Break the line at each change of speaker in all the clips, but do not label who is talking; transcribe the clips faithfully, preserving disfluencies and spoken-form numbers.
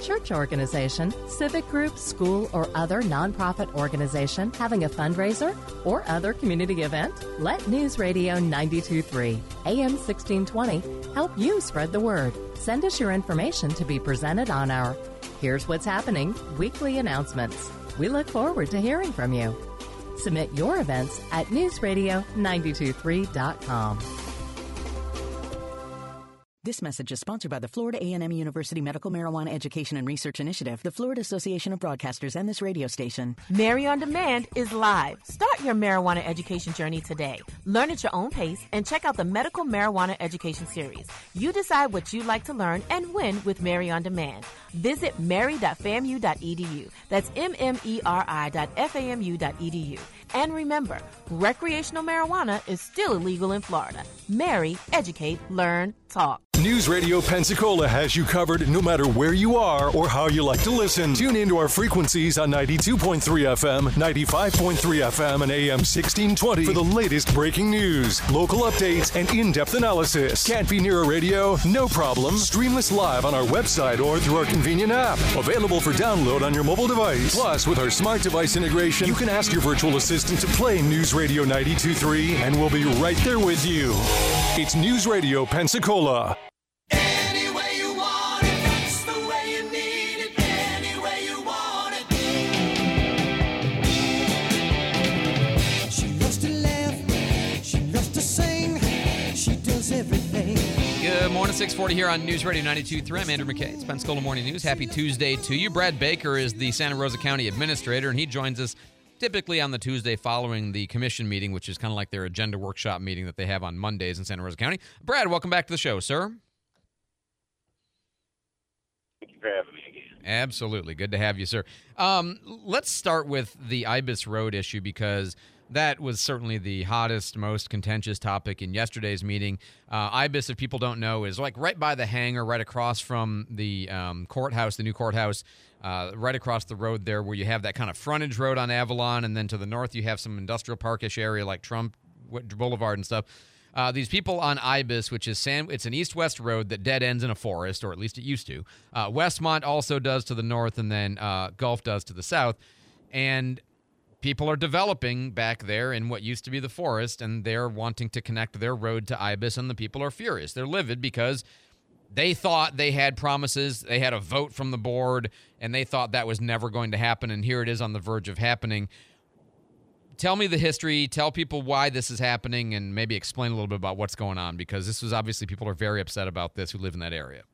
church organization, civic group, school, or other nonprofit organization having a fundraiser or other community event? Let News Radio ninety-two point three, A M sixteen twenty help you spread the word. Send us your information to be presented on our Here's What's Happening weekly announcements. We look forward to hearing from you. Submit your events at news radio nine two three dot com.
This message is sponsored by the Florida A and M University Medical Marijuana Education and Research Initiative, the Florida Association of Broadcasters, and this radio station.
Mary on Demand is live. Start your marijuana education journey today. Learn at your own pace and check out the Medical Marijuana Education Series. You decide what you'd like to learn and when with Mary on Demand. Visit mary dot famu dot e d u. That's M M E R I dot F A M U dot E D U. And remember, recreational marijuana is still illegal in Florida. Mary, educate, learn, talk.
News Radio Pensacola has you covered no matter where you are or how you like to listen. Tune into our frequencies on ninety-two point three F M, ninety-five point three F M, and A M sixteen twenty for the latest breaking news, local updates, and in-depth analysis. Can't be near a radio? No problem. Stream us live on our website or through our convenient app. Available for download on your mobile device. Plus, with our smart device integration, you can ask your virtual assistant to play News Radio ninety-two point three, and we'll be right there with you. It's News Radio Pensacola.
Good morning, six forty here on News Radio ninety-two point three. I'm Andrew McKay. It's Pensacola Morning News. Happy Tuesday to you. Brad Baker is the Santa Rosa County Administrator, and he joins us typically on the Tuesday following the commission meeting, which is kind of like their agenda workshop meeting that they have on Mondays in Santa Rosa County. Brad, welcome back to the show, sir.
Thank you for having me again.
Absolutely. Good to have you, sir. Um, let's start with the Ibis Road issue because that was certainly the hottest, most contentious topic in yesterday's meeting. Uh, Ibis, if people don't know, is like right by the hangar, right across from the um, courthouse, the new courthouse, uh, right across the road there where you have that kind of frontage road on Avalon, and then to the north you have some industrial parkish area like Trump Boulevard and stuff. Uh, these people on Ibis, which is San, it's an east-west road that dead ends in a forest, or at least it used to. Uh, Westmont also does to the north, and then uh, Gulf does to the south. And people are developing back there in what used to be the forest, and they're wanting to connect their road to Ibis, and the people are furious. They're livid because they thought they had promises. They had a vote from the board, and they thought that was never going to happen, and here it is on the verge of happening. Tell me the history. Tell people why this is happening, and maybe explain a little bit about what's going on, because this was obviously people are very upset about this who live in that area.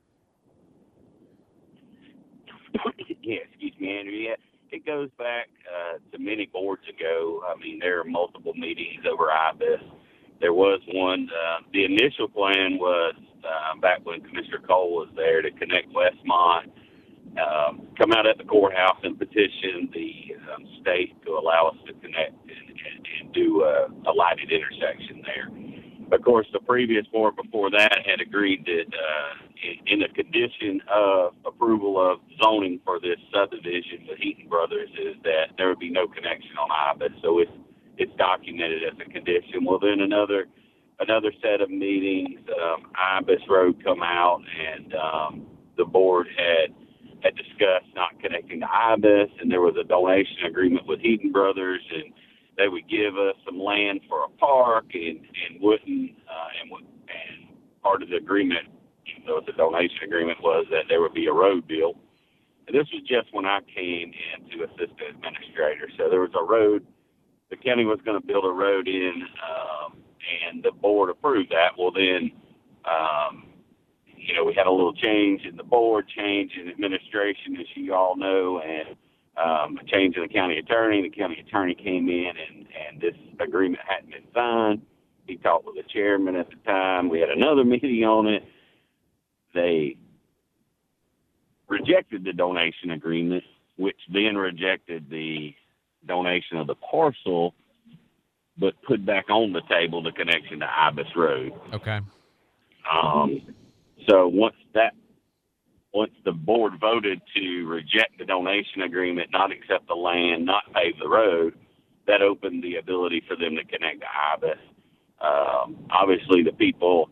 Yeah, excuse me, Andrew. Yeah. It goes back uh, to many boards ago. I mean, there are multiple meetings over Ibis. There was one. Uh, the initial plan was uh, back when Commissioner Cole was there to connect Westmont, um, come out at the courthouse and petition the um, state to allow us to connect and, and, and do a, a lighted intersection there. Of course, the previous board before that had agreed that uh, in, in the condition of approval of zoning for this subdivision with Heaton Brothers is that there would be no connection on Ibis. So it's it's documented as a condition. Well, then another another set of meetings, um, Ibis Road come out, and um, the board had had discussed not connecting to Ibis, and there was a donation agreement with Heaton Brothers, and they would give us some land for a park and, and wouldn't, uh, and, and part of the agreement, even though it's a donation agreement, was that there would be a road built. And this was just when I came in to assistant administrator. So there was a road, the county was going to build a road in, um, and the board approved that. Well, then, um, you know, we had a little change in the board, change in administration, as you all know, and Um, a change in the county attorney. The county attorney came in, and, and this agreement hadn't been signed. He talked with the chairman at the time. We had another meeting on it. They rejected the donation agreement, which then rejected the donation of the parcel, but put back on the table the connection to Ibis Road.
Okay.
Um, so once that Once the board voted to reject the donation agreement, not accept the land, not pave the road, that opened the ability for them to connect to Ibis. Um, obviously, the people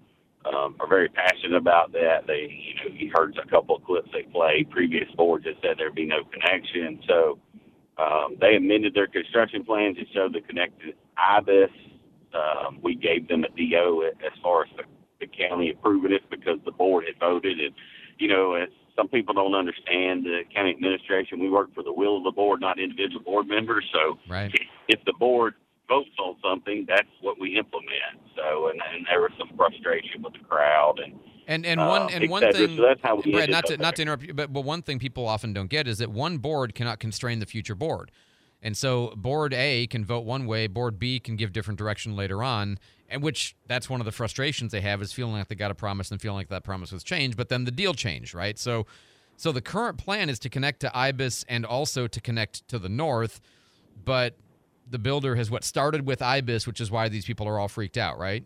um, are very passionate about that. They, you know, you heard a couple of clips they played. Previous boards that said there'd be no connection. So um, they amended their construction plans to show the connected I B I S. Um, we gave them a D O as far as the, the county approving it because the board had voted. And, you know, as some people don't understand the county administration, we work for the will of the board, not individual board members. So
right.
if the board votes on something, that's what we implement. So, and, and there was some frustration with the crowd and
and and one
uh,
and one
cetera.
thing,
so that's how we
Brad, not to
there.
not to interrupt you, but but one thing people often don't get is that one board cannot constrain the future board, and so board A can vote one way, board B can give different direction later on, and which that's one of the frustrations they have is feeling like they got a promise and feeling like that promise was changed, but then the deal changed, right? So, so the current plan is to connect to I B I S and also to connect to the north, but the builder has what started with I B I S, which is why these people are all freaked out, right?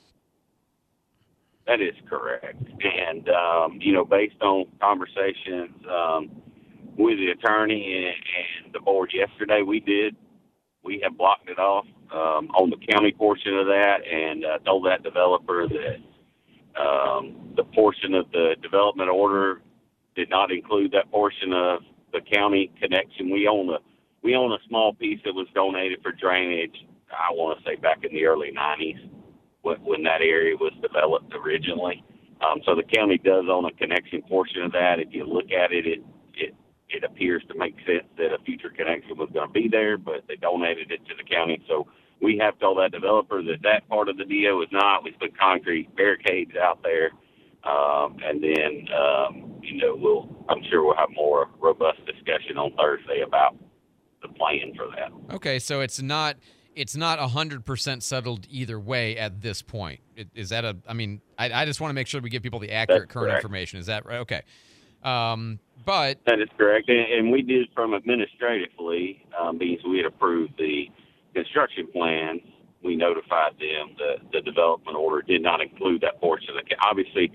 That is correct. And, um, you know, based on conversations um, with the attorney and, and the board yesterday, we did, we have blocked it off um, on the county portion of that and uh, told that developer that um, the portion of the development order did not include that portion of the county connection. We own a We own a small piece that was donated for drainage, I want to say back in the early nineties when, when that area was developed originally. Um, so the county does own a connection portion of that. If you look at it, it, it, it appears to make sense that a future connection was going to be there, but they donated it to the county. So we have told that developer that that part of the D O is not. We put concrete barricades out there. Um, and then, um, you know, we'll, I'm sure we'll have more robust discussion on Thursday about the plan for that.
Okay, so it's not it's not one hundred percent settled either way at this point. Is that a, I mean, I, I just want to make sure we give people the accurate
That's
current
correct.
information. Is that right? Okay. Um, but.
That is correct. And, and we did from administratively, um, because we had approved the construction plans, we notified them that the development order did not include that portion. Obviously,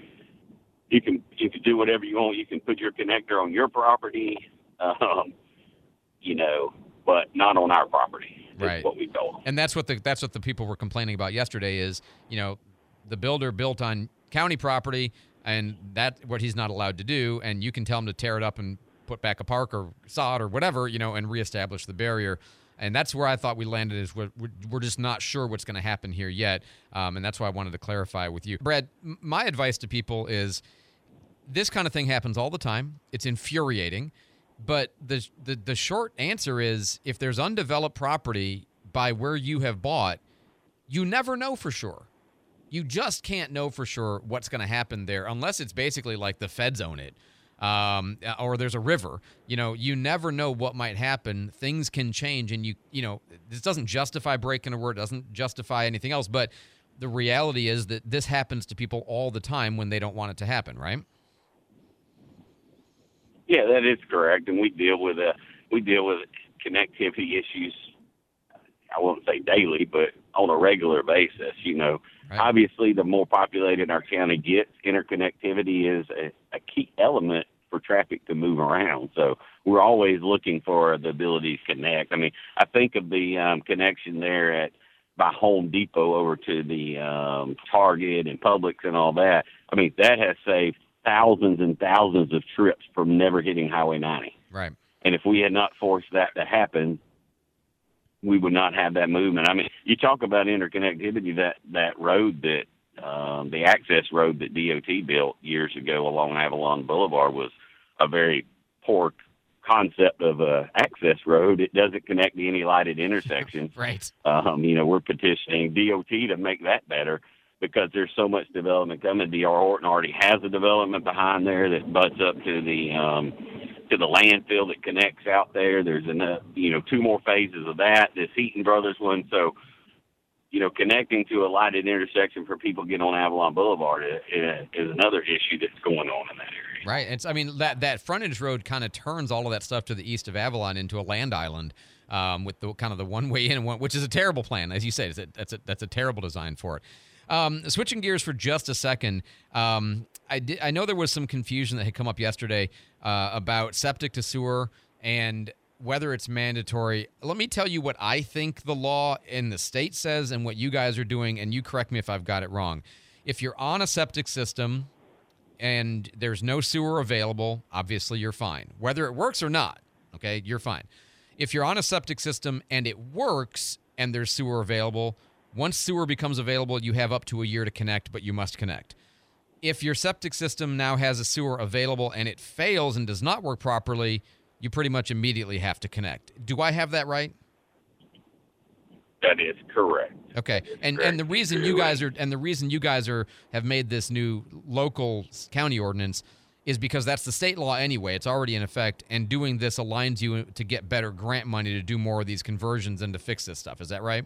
you can, you can do whatever you want. You can put your connector on your property, um, you know, but not on our property.
Right.
What we told them.
And that's what the that's what the people were complaining about yesterday is, you know, the builder built on county property and that's what he's not allowed to do, and you can tell him to tear it up and put back a park or sod or whatever, you know, and reestablish the barrier. And that's where I thought we landed is we're, we're just not sure what's going to happen here yet. Um, and that's why I wanted to clarify with you. Brad, my advice to people is this kind of thing happens all the time. It's infuriating. But the, the the short answer is if there's undeveloped property by where you have bought, you never know for sure. You just can't know for sure what's going to happen there unless it's basically like the feds own it um, or there's a river. You know, you never know what might happen. Things can change, and you you know this doesn't justify breaking a word, doesn't justify anything else. But the reality is that this happens to people all the time when they don't want it to happen, right?
Yeah, that is correct, and we deal with uh, we deal with connectivity issues. I won't say daily, but on a regular basis. You know,
right.
Obviously, the more populated our county gets, interconnectivity is a, a key element for traffic to move around. So we're always looking for the ability to connect. I mean, I think of the um, connection there at by Home Depot over to the um, Target and Publix and all that. I mean, that has saved thousands and thousands of trips from never hitting Highway ninety.
Right.
And if we had not forced that to happen, we would not have that movement. I mean, you talk about interconnectivity, that, that road that, um, the access road that D O T built years ago along Avalon Boulevard was a very poor concept of a access road. It doesn't connect to any lighted intersections.
Right.
Um, you know, we're petitioning D O T to make that better, because there's so much development coming. D R Horton already has a development behind there that butts up to the um, to the landfill that connects out there. There's enough, you know, two more phases of that. This Heaton Brothers one. So, you know, connecting to a lighted intersection for people to get on Avalon Boulevard is, is another issue that's going on in that area.
Right. It's, I mean, that, that frontage road kind of turns all of that stuff to the east of Avalon into a land island um, with the kind of the one way in and one, which is a terrible plan. As you say, it's a, that's, a, that's a terrible design for it. Um, switching gears for just a second, um, I, did, I know there was some confusion that had come up yesterday uh, about septic to sewer and whether it's mandatory. Let me tell you what I think the law in the state says and what you guys are doing, and you correct me if I've got it wrong. if you're on a septic system and there's no sewer available, obviously you're fine. Whether it works or not, okay, you're fine. If you're on a septic system and it works and there's sewer available, once sewer becomes available, you have up to a year to connect, but you must connect. If your septic system now has a sewer available and it fails and does not work properly, you pretty much immediately have to connect. Do I have that right?
That is correct.
Okay, and
correct.
and the reason you guys are and the reason you guys are have made this new local county ordinance is because that's the state law anyway. It's already in effect, and doing this aligns you to get better grant money to do more of these conversions and to fix this stuff. Is that right?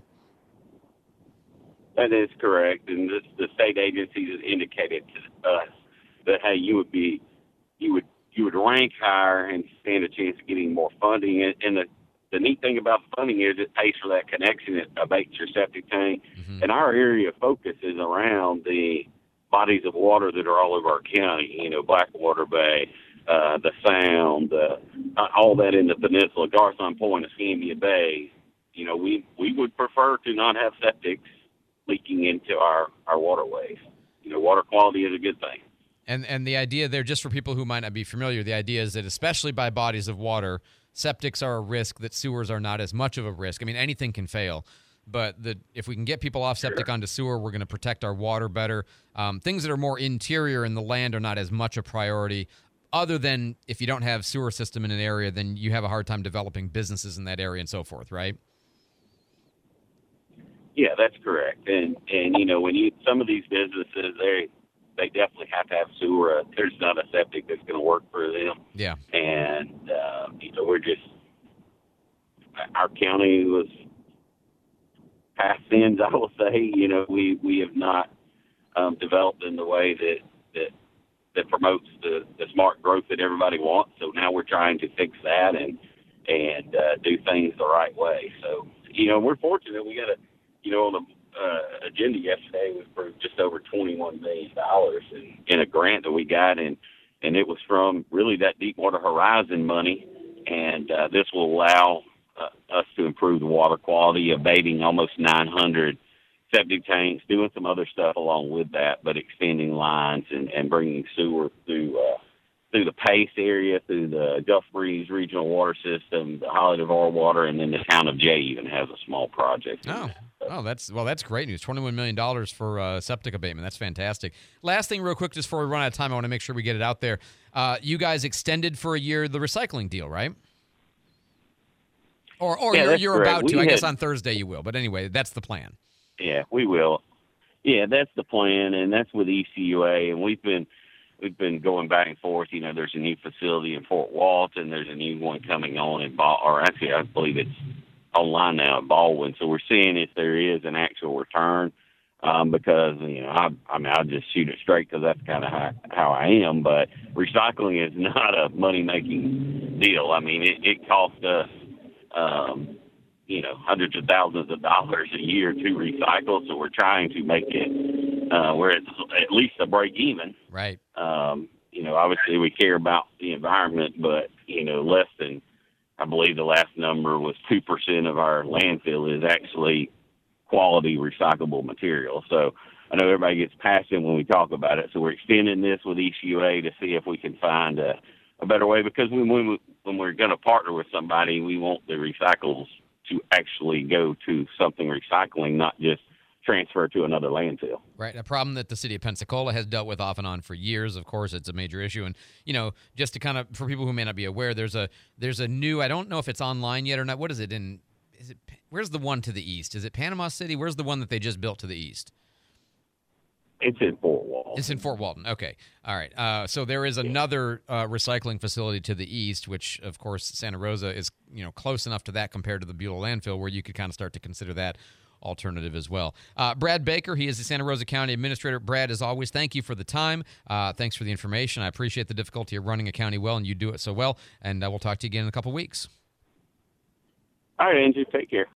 That is correct, and this, the state agencies has indicated to us that hey, you would be, you would you would rank higher and stand a chance of getting more funding. And, and the the neat thing about funding is it pays for that connection. It abates your septic tank, mm-hmm. and our area of focus is around the bodies of water that are all over our county. You know, Blackwater Bay, uh, the Sound, uh, all that in the peninsula, Garcon Point, Escambia Bay. You know, we we would prefer to not have septics leaking into our, our waterways. You know, water quality is a good thing.
And and the idea there, just for people who might not be familiar, the idea is that especially by bodies of water, septics are a risk that sewers are not as much of a risk. I mean, anything can fail. But the, if we can get people off septic
sure.
onto sewer, we're going to protect our water better. Um, things that are more interior in the land are not as much a priority, other than if you don't have sewer system in an area, then you have a hard time developing businesses in that area and so forth, right?
Yeah, that's correct. And, and you know, when you some of these businesses, they they definitely have to have sewer. Uh, there's not a septic that's going to work for them.
Yeah.
And, uh, you know, we're just, our county was past sins, I will say. You know, we, we have not um, developed in the way that, that, that promotes the, the smart growth that everybody wants. So now we're trying to fix that and, and uh, do things the right way. So, you know, we're fortunate. We got a, you know, on the uh, agenda yesterday was for just over twenty-one million dollars in, in a grant that we got, and, and it was from really that Deepwater Horizon money, and uh, this will allow uh, us to improve the water quality, abating almost nine hundred septic tanks, doing some other stuff along with that, but extending lines and, and bringing sewer through uh, through the Pace area, through the Gulf Breeze Regional Water System, the Holly DeVar Water, and then the town of Jay even has a small project.
Oh, oh, that's well, that's great news. twenty-one million dollars for uh, septic abatement. That's fantastic. Last thing, real quick, just before we run out of time, I want to make sure we get it out there. Uh, you guys extended for a year the recycling deal, right? Or, or
yeah,
you're, you're about to.
We
I
had,
guess on Thursday you will. But anyway, that's the plan.
Yeah, we will. Yeah, that's the plan, and that's with E C U A, and we've been we've been going back and forth. You know, there's a new facility in Fort Walton. There's a new one coming on in Bal- or actually, I believe it's online now at Baldwin. So we're seeing if there is an actual return, um, because you know, I, I mean, I'll just shoot it straight because that's kind of how, how I am. But recycling is not a money making deal. I mean, it, it costs us, um, you know, hundreds of thousands of dollars a year to recycle. So we're trying to make it uh, where it's at least a break even.
Right.
Um, you know, obviously we care about the environment, but you know, less than, I believe the last number was two percent of our landfill is actually quality recyclable material. So I know everybody gets passionate when we talk about it. So we're extending this with E C U A to see if we can find a, a better way, because when, we, when we're going to partner with somebody, we want the recyclables to actually go to something recycling, not just transfer to another landfill.
Right, a problem that the city of Pensacola has dealt with off and on for years. Of course, it's a major issue, and you know, just to kind of for people who may not be aware, there's a there's a new. I don't know if it's online yet or not. What is it in? Is it where's the one to the east? Is it Panama City? Where's the one that they just built to the east?
It's in Fort Walton.
It's in Fort Walton. Okay, all right. Uh, so there is another uh, recycling facility to the east, which of course Santa Rosa is you know close enough to that compared to the Beulah landfill, where you could kind of start to consider that alternative as well. Uh, Brad Baker, he is the Santa Rosa County Administrator. Brad, as always, thank you for the time. Uh, thanks for the information. I appreciate the difficulty of running a county well, and you do it so well. And uh, we'll talk to you again in a couple weeks.
All right, Andrew. Take care.